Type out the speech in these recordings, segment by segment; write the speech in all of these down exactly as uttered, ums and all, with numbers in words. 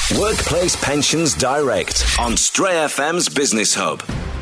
Workplace Pensions Direct on Stray F M's Business Hub.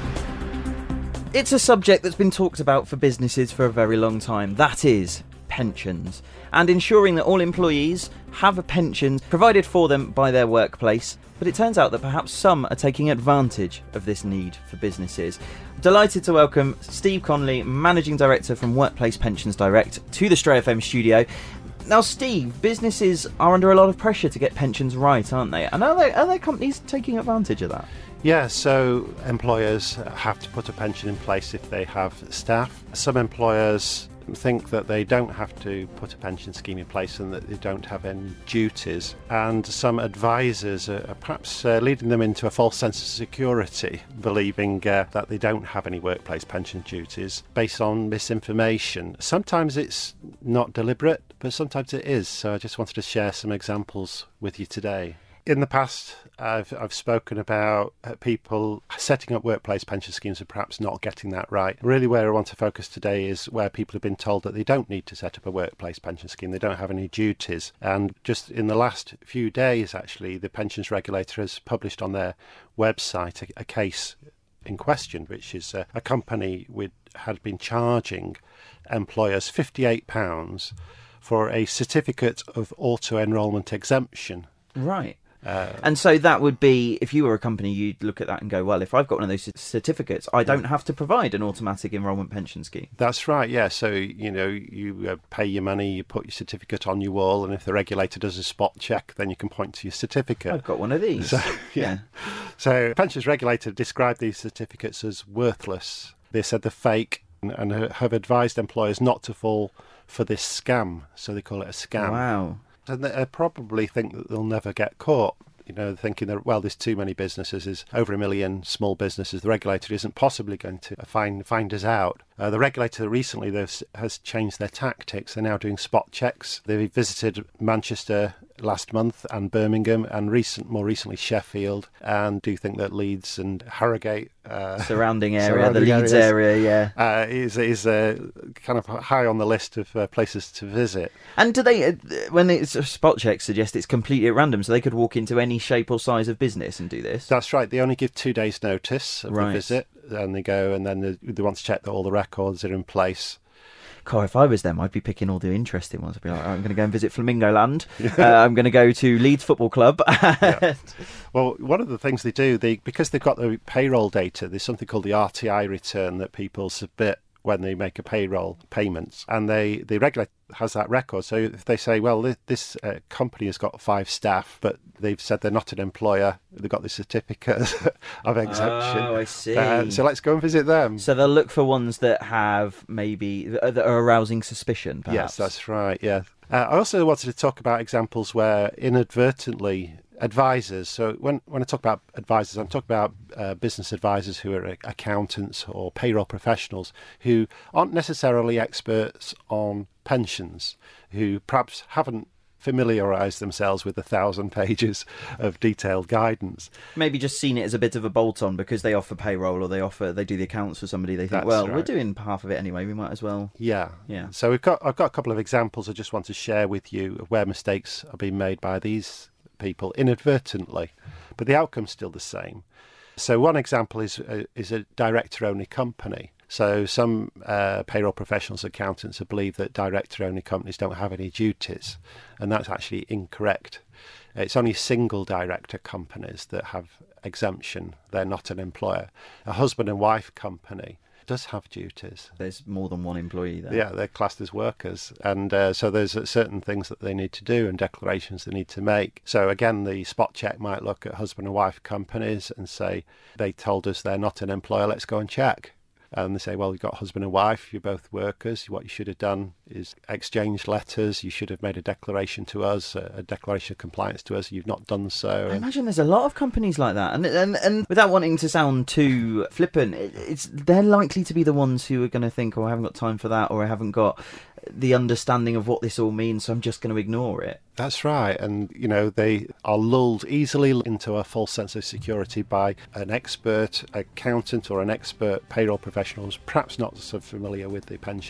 It's a subject that's been talked about for businesses for a very long time. That is pensions, and ensuring that all employees have a pension provided for them by their workplace. But it turns out that perhaps some are taking advantage of this need for businesses. Delighted to welcome Steve Conley, Managing Director from Workplace Pensions Direct, to the Stray F M studio. Now, Steve, businesses are under a lot of pressure to get pensions right, aren't they? And are there, are there companies taking advantage of that? Yeah, so employers have to put a pension in place if they have staff. Some employers think that they don't have to put a pension scheme in place and that they don't have any duties. And some advisors are, are perhaps uh, leading them into a false sense of security, believing uh, that they don't have any workplace pension duties based on misinformation. Sometimes it's not deliberate, but sometimes it is. So I just wanted to share some examples with you today. In the past, I've, I've spoken about uh, people setting up workplace pension schemes and perhaps not getting that right. Really, where I want to focus today is where people have been told that they don't need to set up a workplace pension scheme, they don't have any duties. And just in the last few days, actually, the pensions regulator has published on their website a, a case in question, which is a, a company which had been charging employers fifty-eight pounds for a certificate of auto-enrolment exemption. Right. Uh, and so that would be, if you were a company, you'd look at that and go, well, if I've got one of those certificates, I don't have to provide an automatic enrolment pension scheme. That's right, yeah. So, you know, you uh, pay your money, you put your certificate on your wall, and if the regulator does a spot check, then you can point to your certificate. I've got one of these. So, yeah. yeah. So, pensions regulator described these certificates as worthless. They said they're fake and, and have advised employers not to fall for this scam. So they call it a scam. Wow. And they probably think that they'll never get caught. You know, thinking that, well, there's too many businesses, there's over a million small businesses, the regulator isn't possibly going to find find us out. Uh, the regulator recently has changed their tactics. They're now doing spot checks. They visited Manchester last month and Birmingham and recent, more recently Sheffield, and do think that Leeds and Harrogate... Uh, surrounding area, surrounding the Leeds areas, area, yeah. Uh, is is uh, kind of high on the list of uh, places to visit. And do they, uh, when they spot checks suggest it's completely at random, so they could walk into any shape or size of business and do this? That's right. They only give two days' notice of right. the visit, and they go, and then they, they want to check that all the records are in place. God, if I was them, I'd be picking all the interesting ones. I'd be like, I'm going to go and visit Flamingo Land. uh, I'm going to go to Leeds Football Club. yeah. Well, one of the things they do, they because they've got the payroll data, there's something called the R T I return that people submit when they make a payroll payment, and they the regulator has that record. So if they say, well, this, this uh, company has got five staff, but they've said they're not an employer, they've got the certificate of exemption. Oh, I see. Uh, so let's go and visit them. So they'll look for ones that have maybe that are arousing suspicion, perhaps. Yes, that's right. Yeah. Uh, I also wanted to talk about examples where inadvertently advisors, so when, when I talk about advisors, I'm talking about uh, business advisors who are accountants or payroll professionals who aren't necessarily experts on pensions, who perhaps haven't familiarised themselves with a thousand pages of detailed guidance. Maybe just seen it as a bit of a bolt-on because they offer payroll or they offer they do the accounts for somebody. They think, That's well, right. we're doing half of it anyway. We might as well. Yeah, yeah. So we've got I've got a couple of examples I just want to share with you of where mistakes are being made by these people inadvertently, but the outcome's still the same. So one example is a, is a director-only company. So some uh, payroll professionals, accountants, believe that director-only companies don't have any duties, and that's actually incorrect. It's only single director companies that have exemption. They're not an employer. A husband and wife company does have duties. There's more than one employee there. Yeah, they're classed as workers, and uh, so there's certain things that they need to do and declarations they need to make. So again, the spot check might look at husband and wife companies and say, they told us they're not an employer, let's go and check. And they say, well, you've got husband and wife, you're both workers. What you should have done is exchanged letters. You should have made a declaration to us, a declaration of compliance to us. You've not done so. I imagine there's a lot of companies like that. And and, and without wanting to sound too flippant, it, it's they're likely to be the ones who are going to think, oh, I haven't got time for that, or I haven't got the understanding of what this all means, so I'm just going to ignore it. That's right. And, you know, they are lulled easily into a false sense of security by an expert accountant or an expert payroll professional who's perhaps not so familiar with the pension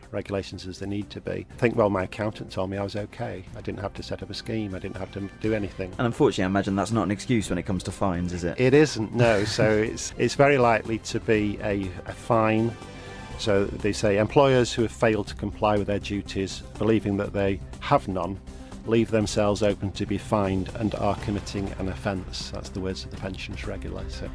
regulations as they need to be. I think, well, my accountant told me I was okay. I didn't have to set up a scheme. I didn't have to do anything. And unfortunately, I imagine that's not an excuse when it comes to fines, is it? It isn't, no. So it's it's very likely to be a, a fine. So they say employers who have failed to comply with their duties, believing that they have none, leave themselves open to be fined and are committing an offence. That's the words of the pensions regulator.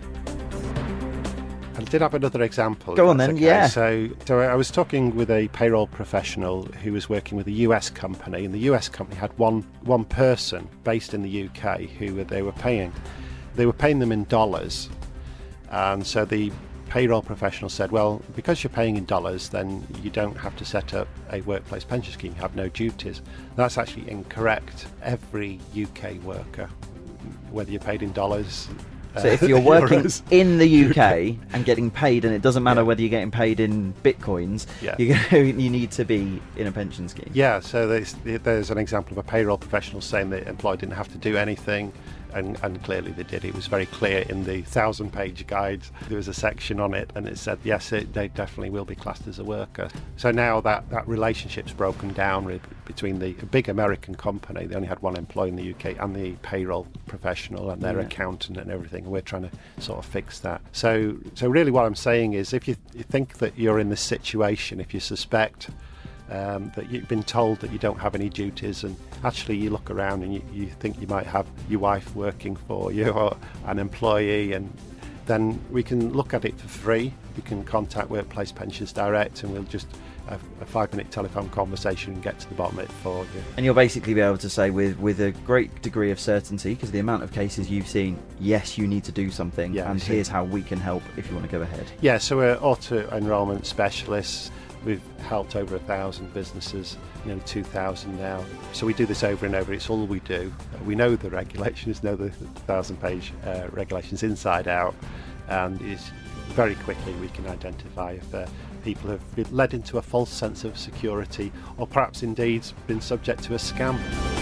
I did have another example. Go on then, okay. yeah. So, so I was talking with a payroll professional who was working with a U S company, and the U S company had one one person based in the U K who they were paying. They were paying them in dollars, and so the payroll professional said, well, because you're paying in dollars, then you don't have to set up a workplace pension scheme. You have no duties. That's actually incorrect. Every U K worker, whether you're paid in dollars... So if you're working in the U K and getting paid, and it doesn't matter yeah. whether you're getting paid in bitcoins, yeah. you, you need to be in a pension scheme. Yeah, so there's, there's an example of a payroll professional saying that the employee didn't have to do anything, and, and clearly they did. It was very clear in the thousand-page guide. There was a section on it, and it said, yes, it, they definitely will be classed as a worker. So now that, that relationship's broken down between the big American company, they only had one employee in the U K, and the payroll professional and their yeah. accountant and everything. And we're trying to sort of fix that. So, so really what I'm saying is, if you, you think that you're in this situation, if you suspect Um, that you've been told that you don't have any duties, and actually you look around and you, you think you might have your wife working for you or an employee, and then we can look at it for free. You can contact Workplace Pensions Direct, and we'll just have a five minute telephone conversation and get to the bottom of it for you. And you'll basically be able to say with, with a great degree of certainty, because the amount of cases you've seen, yes, you need to do something, yeah, and so here's how we can help if you want to go ahead. Yeah, so we're auto enrolment specialists. We've helped over a thousand businesses, nearly two thousand now. So we do this over and over. It's all we do. We know the regulations, know the thousand-page uh, regulations inside out, and it's very quickly we can identify if uh, people have been led into a false sense of security, or perhaps indeed been subject to a scam.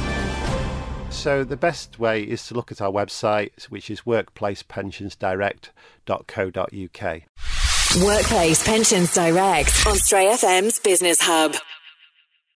So the best way is to look at our website, which is workplace pensions direct dot co dot uk. Workplace Pensions Direct on Stray F M's Business Hub.